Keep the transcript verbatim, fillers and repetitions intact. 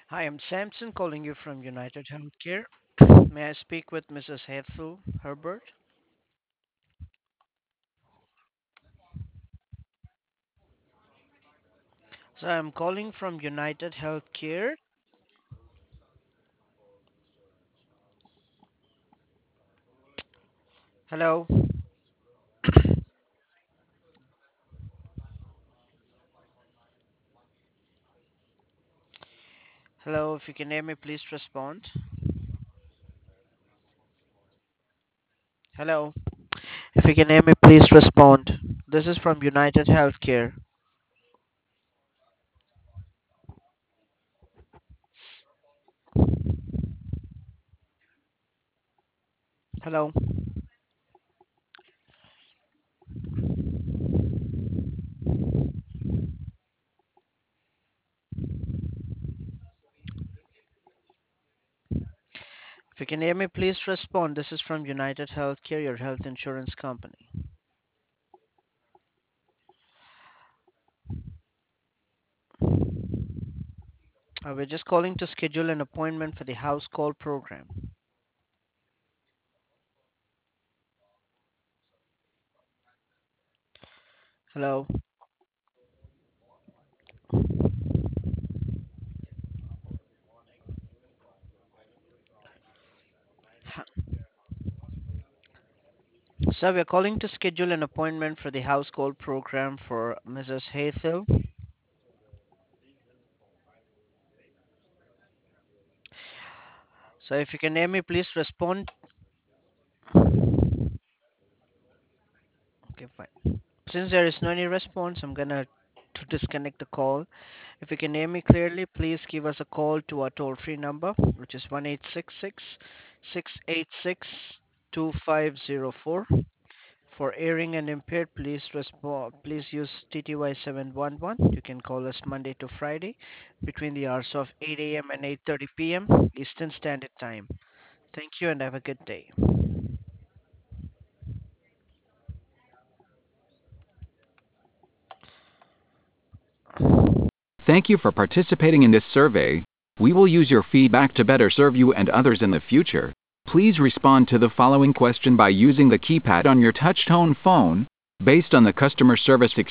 Hi, I'm Samson calling you from United Healthcare. May I speak with Missus Hethu Herbert? So I'm calling from United Healthcare. Hello. Hello, if you can hear me, please respond. Hello. If you can hear me, please respond. This is from United Healthcare. Hello. If you can hear me, please respond. This is from United Healthcare, your health insurance company. Uh, we're just calling to schedule an appointment for the house call program. Hello. So we're calling to schedule an appointment for the house call program for Missus Haythil. So if you can hear me, please respond. Okay, fine. Since there is no any response, I'm gonna to disconnect the call. If you can hear me clearly, please give us a call to our toll-free number, which is one eight six six, six eight six, two five zero four. For hearing and impaired, please respond. Please use T T Y seven one one. You can call us Monday to Friday between the hours of eight a m and eight thirty p m Eastern Standard Time. Thank you and have a good day. Thank you for participating in this survey. We will use your feedback to better serve you and others in the future. Please respond to the following question by using the keypad on your touch-tone phone. Based on the customer service experience